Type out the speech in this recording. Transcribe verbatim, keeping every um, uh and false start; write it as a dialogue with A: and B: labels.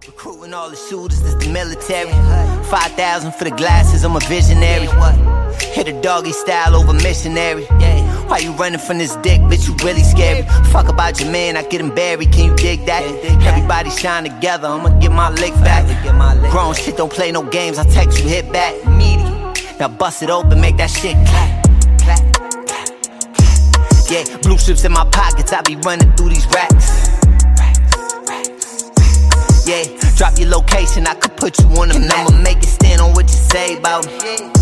A: Recruiting all the shooters, this the military. Five thousand for the glasses, I'm a visionary. Hit a doggy style over missionary. Why you running from this dick, bitch, you really scary. Fuck about your man, I get him buried, can you dig that? Everybody shine together, I'ma get my lick back. Grown shit don't play no games, I text you, hit back. Now bust it open, make that shit clap. Yeah, blue strips in my pockets, I be running through these racks. Yeah, drop your location, I could put you on them. I'ma make it stand on what you say about me.